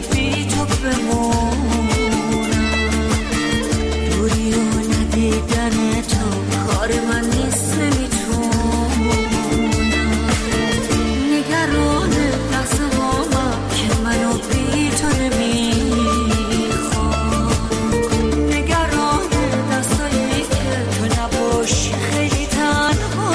بی تو بمونم، دوری و ندیدن تو کار من نیست، نمیتونم. نگران لحظه هامم که منو بی تو نمیخوام، نگران دستایی که تو نباشی خیلی تنها.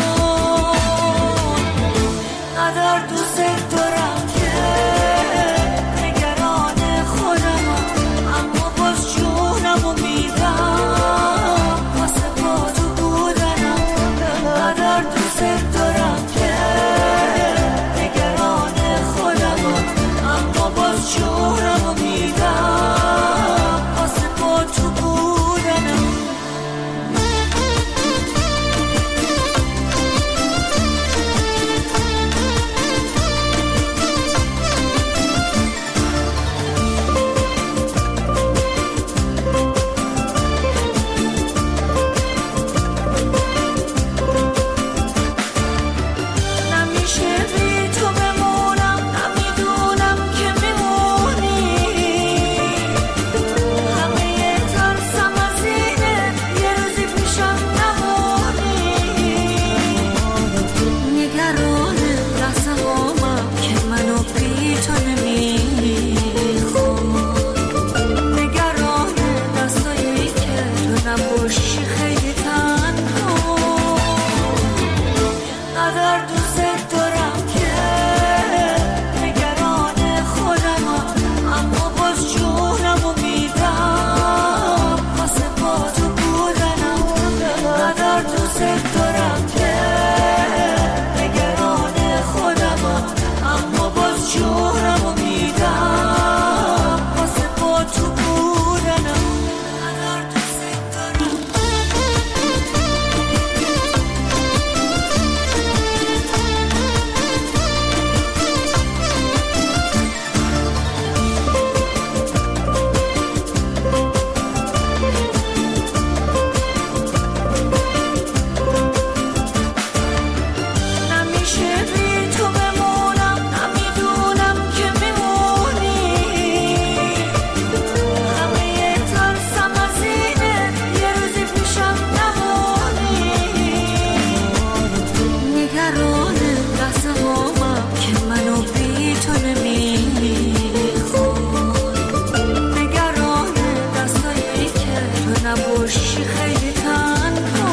ندار دوست دارم که نگران خودمم، اما باز جونمو میدم واسه با تو بودنم. ندار دوست دارم که نگران خودمم، اما باز جونمو میدم واسه با تو بودنم. نمیشه بی تو بمونم، نمیدونم که میمونی. همه ترسم از اینه یه روزی پیشم نمونی. نگران لحظه هامم که منو بی تو نمیخوام، نگران دستایی که تو نباشی خیلی تنها. ندار دوست دارم که نگران خودمم، اما باز جونمو میدم واسه با تو بودنم. ندار دوست دارم که نگران خودمم، اما باز جونمو میدم واسه با تو بودنم. ندار دوست دارم. نمیشه بی تو بمونم، نمیدونم که میمونی. همه ترسم از اینه یه روزی پیشم نمونی. نگران لحظه هامم که منو بی تو نمیخوام، نگران دستایی که تو نباشی خیلی تنها.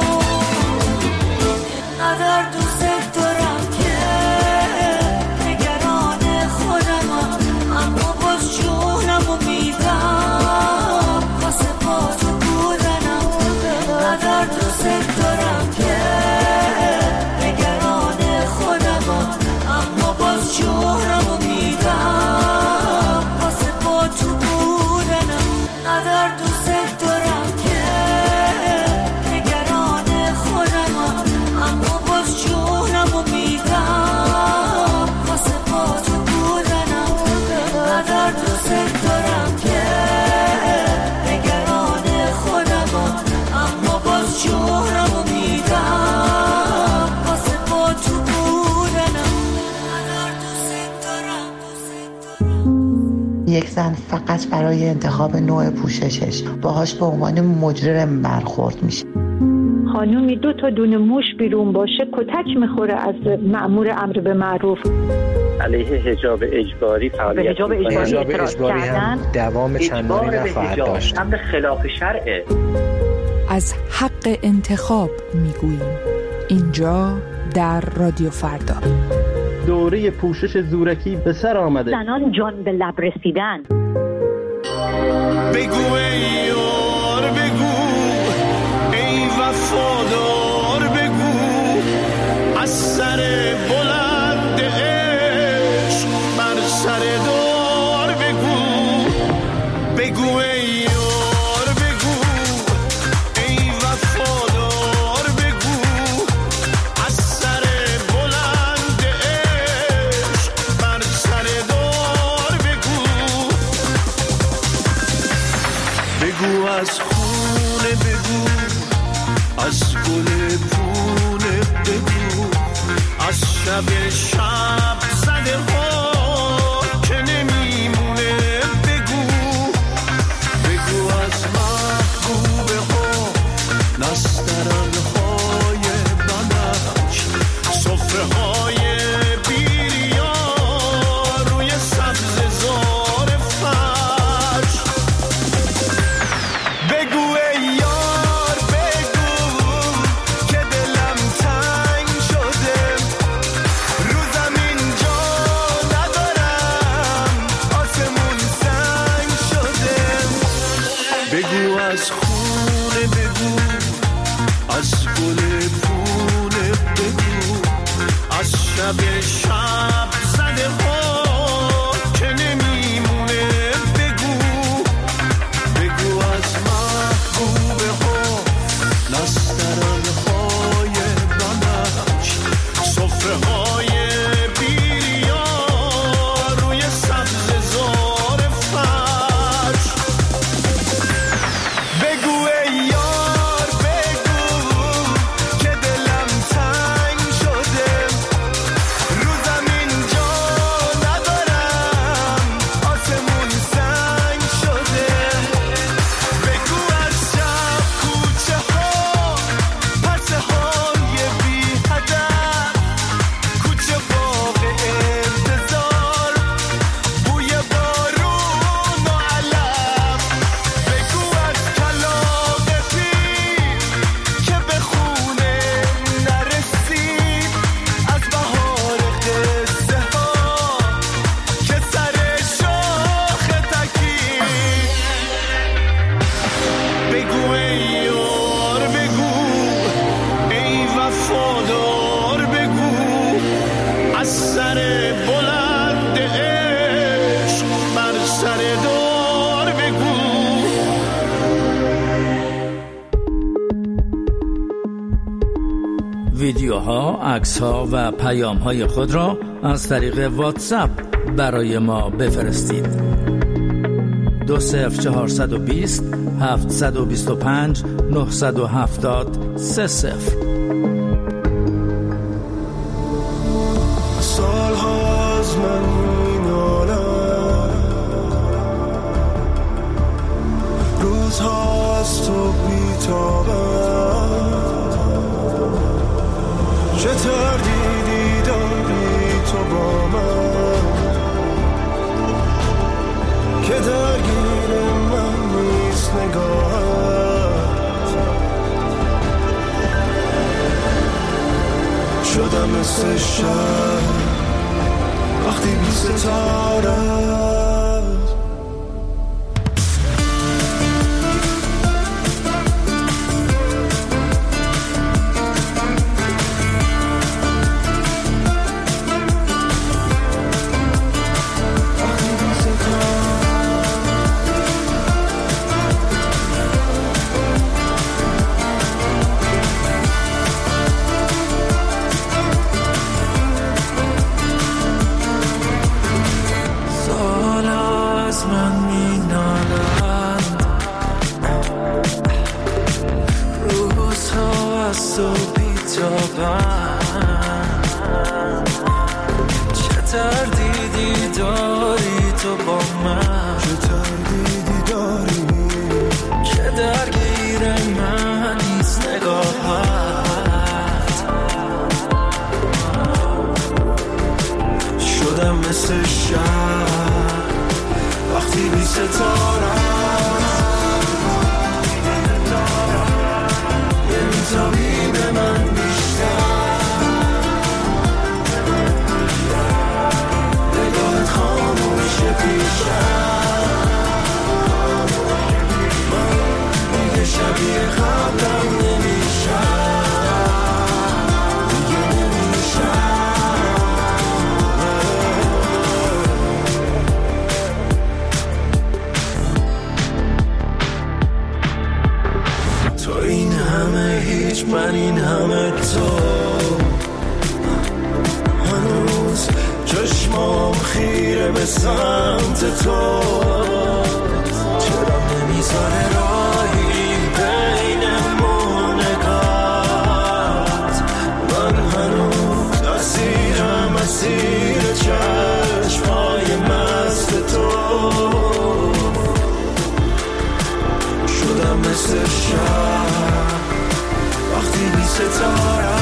ندار دوست دارم که نگران خودمم، اما باز جونمو میدم واسه با تو بودنم. ندار دوست دارم که نگران خودمم، اما باز جونمو میدم واسه با تو بودنم. ندار دوست دارم که نگران خودمم، اما باز جونمو میدم واسه با تو بودنم. ندار دوست دارم که نگران خودمم، اما باز جونمو میدم واسه با تو بودنم. ندار دوست دارم. یک زن فقط برای انتخاب نوع پوششش باهاش به عنوان مجرم برخورد میشه. خانومی 2 تا دونه موش بیرون باشه کتک میخوره از مأمور امر به معروف. علیه حجاب اجباری فعالیت حجاب اجباری هم دوام چندانی نخواهد داشت. امر خلاف شرعه. از حق انتخاب میگوییم اینجا در رادیو فردا. دوره پوشش زورکی به سر آمده. زنان جان به لب رسیدن. بگو ای یار بگو، ای وفادار بگو، از سر بلند عشق بر سر دار بگو. بگو ای یار بگو، ای وفادار بگو، از سر بلند عشق بر سر دار بگو. بگو از خونه بگو، از گل پونه بگو، از شب شب زده ها که نمیمونه از خونه بگو، از گل پونه بگو، از شب شب زده ها که نمیمونه بگو، بگو از محبوبه ها نسترن های بنفش، صفره های بیریا روی سبز زار فرش. بگو ای یار بگو که دلم تنگ شده، رو زمین جا ندارم، آسمون سنگ شده. بگو از شب کوچه ها پرسه های بی هدف، کوچه باغ انتظار بوی بارون و علف. بگو از کلاغ پیر که به خونه نرسید، از بهار قصه ها که سر شاخ تکید. بگو ای یار بگو، ای وفادار بگو، از سر بلند عشق بر سر دار بگو. ویدیوها، عکس‌ها و پیام‌های خود را از طریق واتساپ برای ما بفرستید. 20420 725 970 30. سالها از من مینالم، روزها از تو بیتابم، چه تردیدی داری تو با من که درگیر من نیست نگاهت. شدم مثل شب وقتی بی ستاره. چه تردیدی داری تو با من، چه تردیدی داری که درگیر من نیست نگاهت. شدم مثل شب وقتی بی ستاره، نمیتابی به من بیشتر، نگاهت خاموشه پیشم، من دیگه شبیه قبلم نمیشم، دیگه نمیشم. تو این همه هیچ، من این همه تو، هنوز چشمام خیره به سمت تو، چرا نمیذاره راهی بینمون نگات. من هنوز اسیرم، اسیر چشمای مست تو، شدم مثل شب وقتی بی ستاره،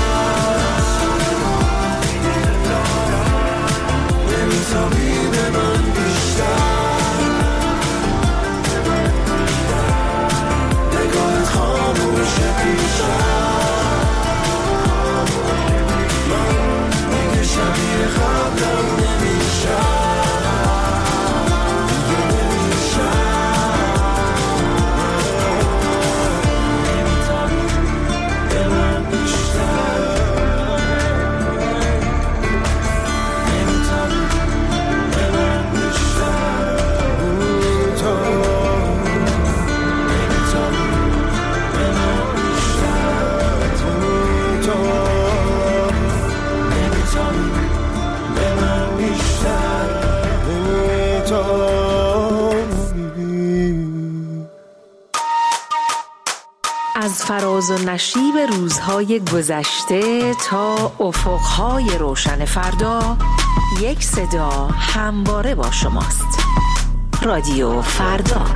نمیتابی به من بیشتر، نگاهت خاموشه پیشم، من دیگه شبیه قبلم نمیشم، دیگه نمیشم. از فراز و نشیب روزهای گذشته تا افقهای روشن فردا، یک صدا همواره با شماست. رادیو فردا.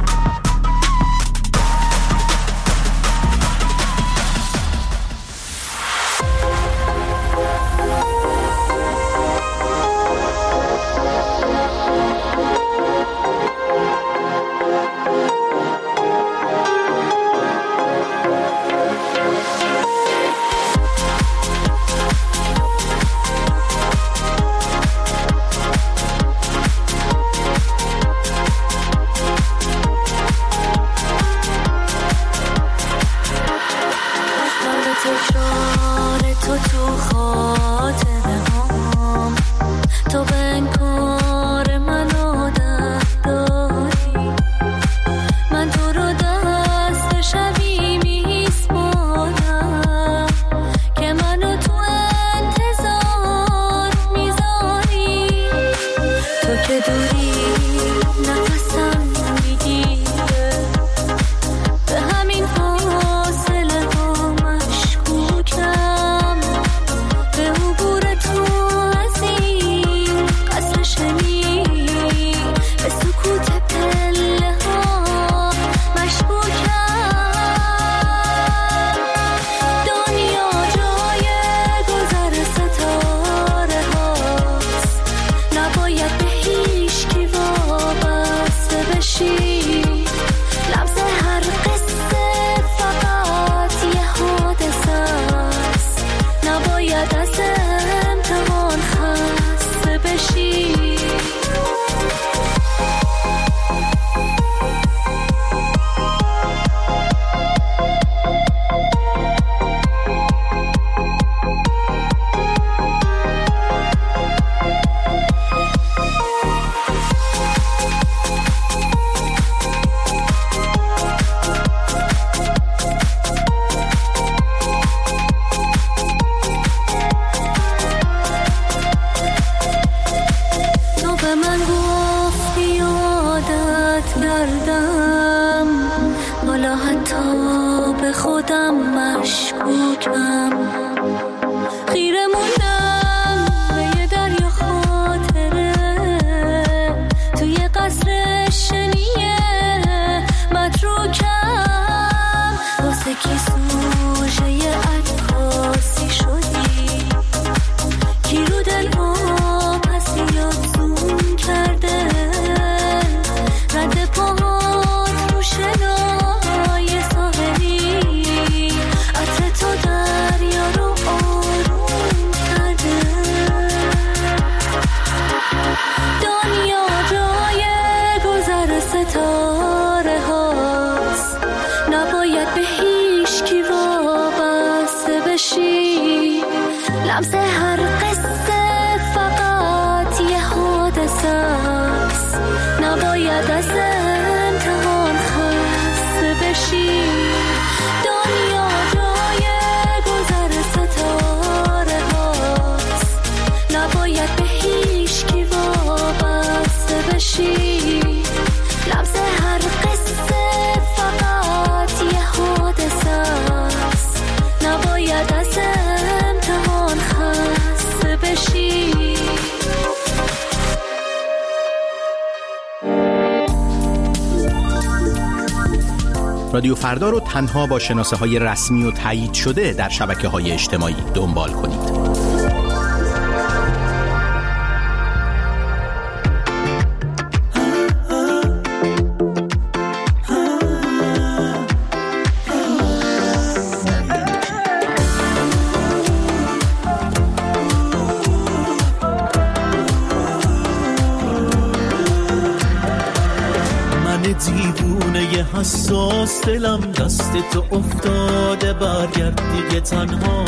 رادیو فردا رو تنها با شناسه‌های رسمی و تایید شده در شبکه‌های اجتماعی دنبال کنید. حساس دلم دست تو افتاده، برگرد دیگه تنها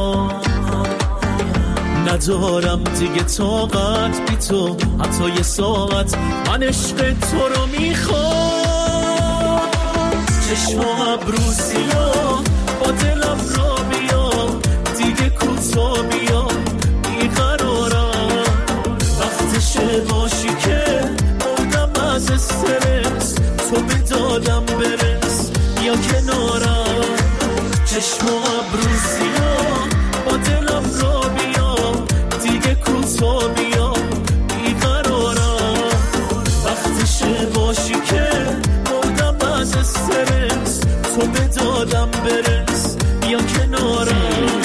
ندارم دیگه طاقت بی تو، حتی یه ساعت من عشق تو رو میخوام. چشم و ابرو سیاه با دلم را بیا، دیگه کوتا بیا بیقرارم، وقتشه باشی که بودم از استرس، تو به دادم برس یا کنارم، چشم و ابرو سیاه با دلم را بیا دیگه کوتا بیا بیقرارم وقتشه باشی که مردم از استرس تو به دادم برس بیا کنارم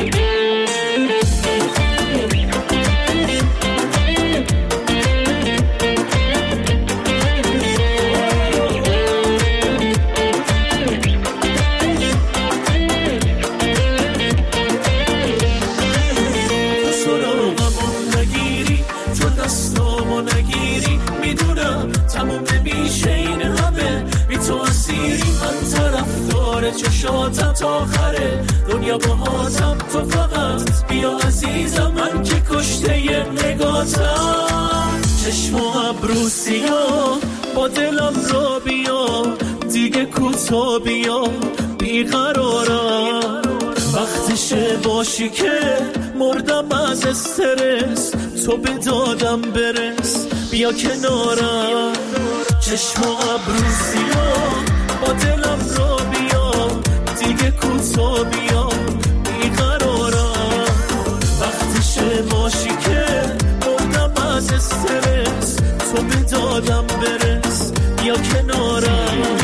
چشاتم تا آخره دنیا باهاتم تو فقط بیا عزیزم من که کشته نگاتم چشم و ابرو سیاه با دلم را بیا دیگه کوتا بیا بیقرارم وقتشه باشی که مردم از استرس تو به دادم برس بیا کنارم چشم و ابرو سیاه با دلم را بیا دیگه کوتا بیا بیقرارم وقتشه باشی که مردم از استرس تو به دادم برس بیا کنارم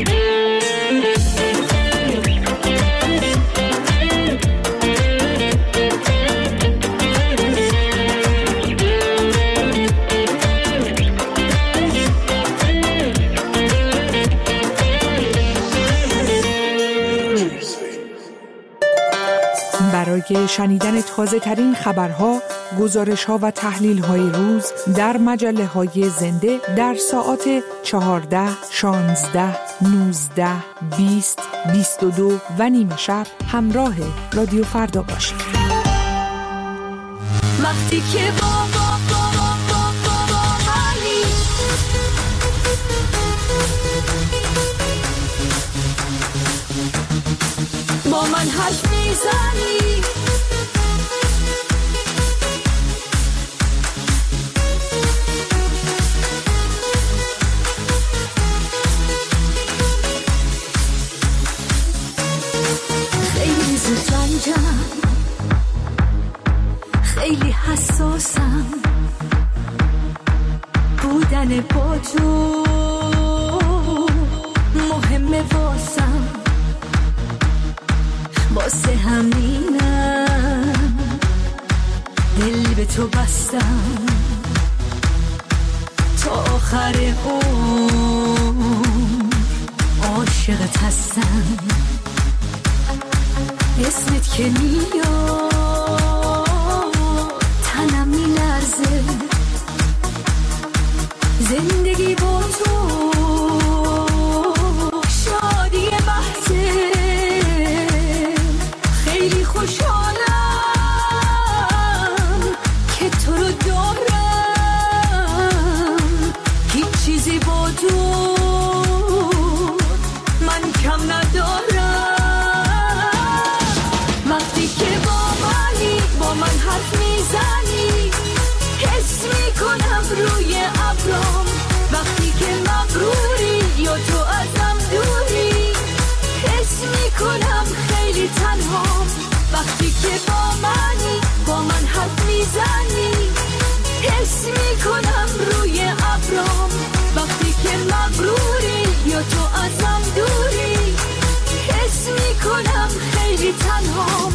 برای شنیدن تازه ترین خبرها، گزارش ها و تحلیل های روز در مجله های زنده در ساعات 14, 16, 19, 20, 22 و نیمه شب همراه رادیو فردا باشید. وقتی که با من حرف میزنی خیلی زود رنجم خیلی حساسم بودن با تو مهمه واسم واسه همینم دل به تو بستم تا آخر عمر عاشقت هستم اسمت که میاد تنم میلرزه زندگی با تو شادی بحثه خیلی خوشحالم که تو رو دارم هیچ چیزی با تو من کم ندارم وقتی که با من حرف میزنی حس میکنم روی ابرام وقتی که مغروری یا تو ازم دوری حس میکنم خیلی تنهام وقتی که با من حرف میزنی حس میکنم روی ابرام وقتی که مغروری یا تو ازم دوری حس میکنم خیلی تنهام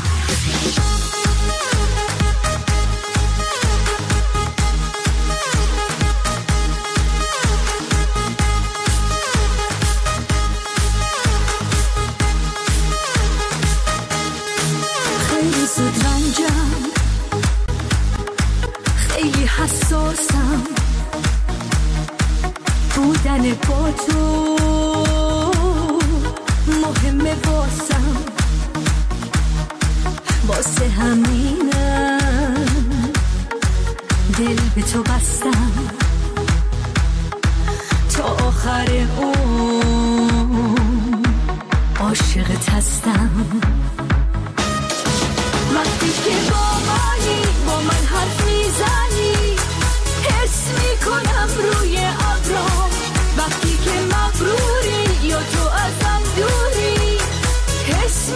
زود رنجم خیلی حساسم بودن با تو مهمه واسم واسه همینم دل به تو بستم تا آخر عمر عاشقت هستم وقتی که با من حرف میزنی حس میکنم روی ابرام وقتی که مغروری یا تو ازم دوری حس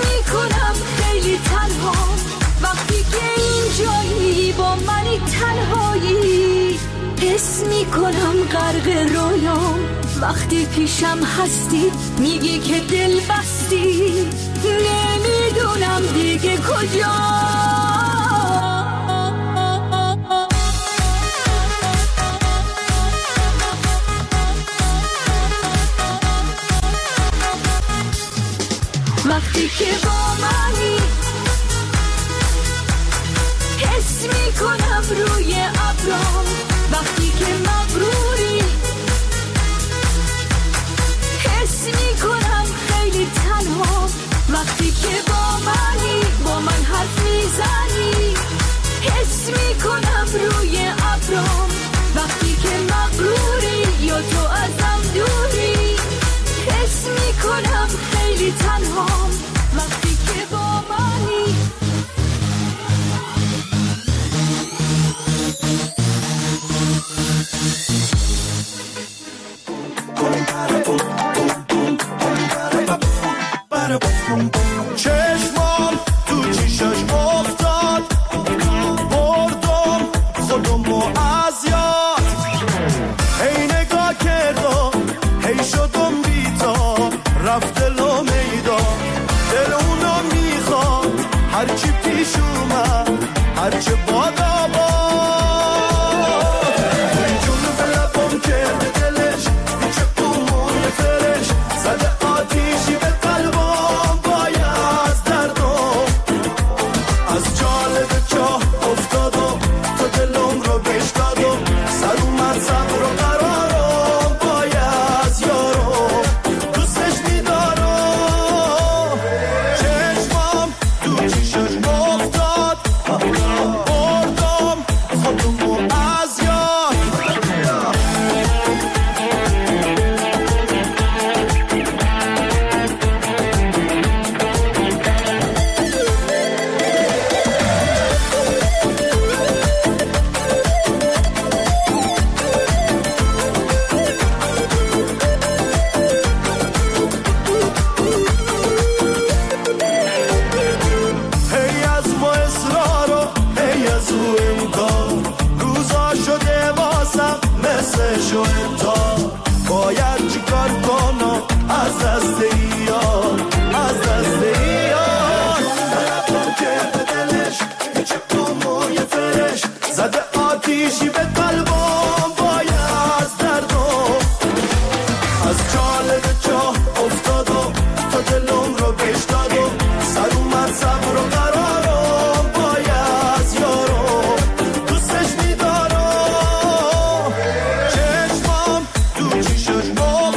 میکنم غرق رویام وقتی پیشم هستی میگی که دل بستی نمیدونم دیگه کجا وقتی که با منی حس میکنم روی ابرام وقتی که مغروری حس میکنم خیلی تنها وقتی که با منی با من حرف میزنی حس میکنم روی ابرام وقتی که مغروری یا تو ازم دوری حس میکنم خیلی تنها وقتی که با منی چشمام تو چیشاش افتاد بردم خودمو از یاد هی نگاه کردم هی شدم بیتا رفت دلو میدا دل اونا میخواد هرچی پیش اومد هرچی بادا باد توی جنوب لبم کرده دلش بیچه اون فرش زده آتیشی به قلبم باید دردم از جالب چاه افتادم تو دلم رو بشتادم سر اومد صبر و قرارم باید یارم دوستش میدارم چشمام تو چیشش افتاد بردم خودمو از یاد هی از ما اصرار و هی از او امکان روزا شده واسم مثل شوهتا باید چیکار کنم از دست ایان از دست ایان طلبم کرده دلش هیچ موی فرش زده آتیشی به قلبم باید دردم از جالب چاه افتادم تا دلم رو بشتادم سر اومد صبر و قرارم باید یارم دوستش میدارم چشمام تو چیشش افتاد